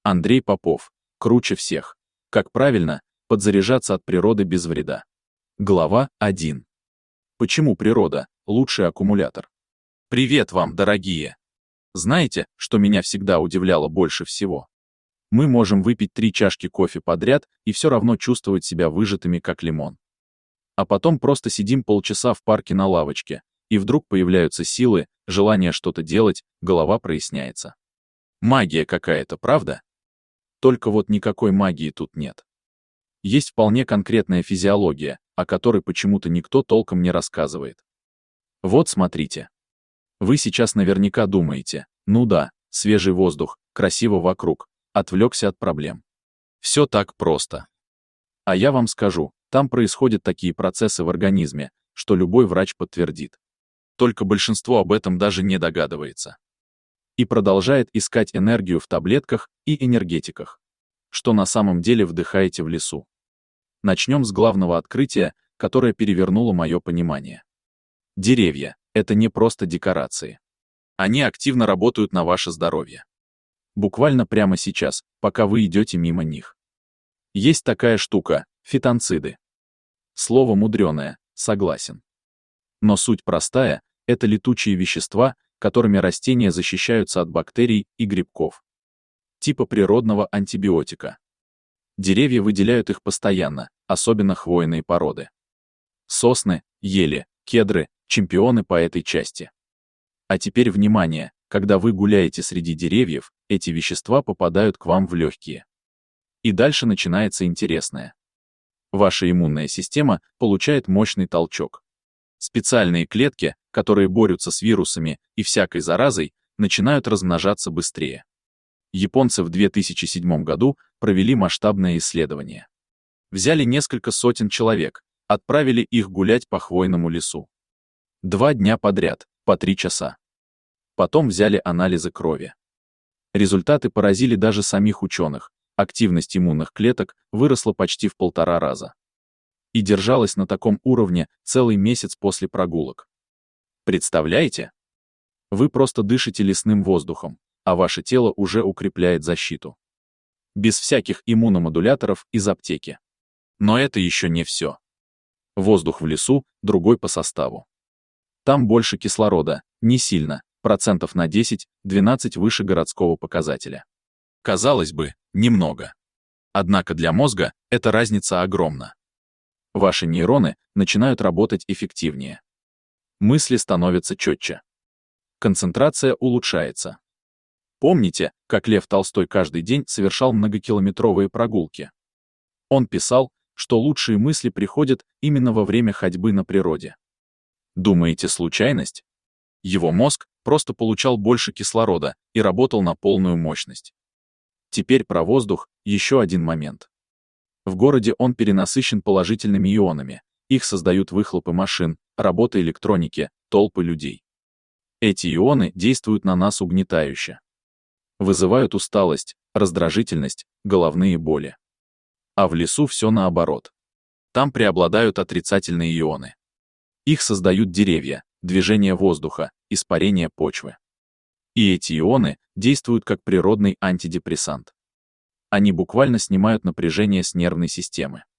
Андрей Попов. Круче всех. Как правильно подзаряжаться от природы без вреда. Глава 1. Почему природа – лучший аккумулятор? Привет вам, дорогие! Знаете, что меня всегда удивляло больше всего? Мы можем выпить 3 чашки кофе подряд и все равно чувствовать себя выжатыми, как лимон. А потом просто сидим полчаса в парке на лавочке, и вдруг появляются силы, желание что-то делать, голова проясняется. Магия какая-то, правда? Только вот никакой магии тут нет. Есть вполне конкретная физиология, о которой почему-то никто толком не рассказывает. Вот смотрите. Вы сейчас наверняка думаете, ну да, свежий воздух, красиво вокруг, отвлекся от проблем. Все так просто. А я вам скажу, там происходят такие процессы в организме, что любой врач подтвердит. Только большинство об этом даже не догадывается. И продолжает искать энергию в таблетках и энергетиках. Что на самом деле вдыхаете в лесу. Начнем с главного открытия, которое перевернуло мое понимание. Деревья — это не просто декорации. Они активно работают на ваше здоровье. Буквально прямо сейчас, пока вы идете мимо них. Есть такая штука — фитонциды. Слово мудреное, согласен. Но суть простая — это летучие вещества, которыми растения защищаются от бактерий и грибков. Типа природного антибиотика. Деревья выделяют их постоянно, особенно хвойные породы. Сосны, ели, кедры — чемпионы по этой части. А теперь внимание, когда вы гуляете среди деревьев, эти вещества попадают к вам в легкие. И дальше начинается интересное. Ваша иммунная система получает мощный толчок. Специальные клетки, которые борются с вирусами и всякой заразой, начинают размножаться быстрее. Японцы в 2007 году провели масштабное исследование. Взяли несколько сотен человек, отправили их гулять по хвойному лесу. 2 дня подряд, по 3 часа. Потом взяли анализы крови. Результаты поразили даже самих ученых. Активность иммунных клеток выросла почти в 1,5 раза. И держалась на таком уровне целый месяц после прогулок. Представляете? Вы просто дышите лесным воздухом, а ваше тело уже укрепляет защиту. Без всяких иммуномодуляторов из аптеки. Но это еще не все. Воздух в лесу другой по составу. Там больше кислорода, не сильно, процентов на 10-12 выше городского показателя. Казалось бы, немного. Однако для мозга эта разница огромна. Ваши нейроны начинают работать эффективнее. Мысли становятся четче. Концентрация улучшается. Помните, как Лев Толстой каждый день совершал многокилометровые прогулки? Он писал, что лучшие мысли приходят именно во время ходьбы на природе. Думаете, случайность? Его мозг просто получал больше кислорода и работал на полную мощность. Теперь про воздух еще один момент. В городе он перенасыщен положительными ионами, их создают выхлопы машин, работа электроники, толпы людей. Эти ионы действуют на нас угнетающе. Вызывают усталость, раздражительность, головные боли. А в лесу все наоборот. Там преобладают отрицательные ионы. Их создают деревья, движение воздуха, испарение почвы. И эти ионы действуют как природный антидепрессант. Они буквально снимают напряжение с нервной системы.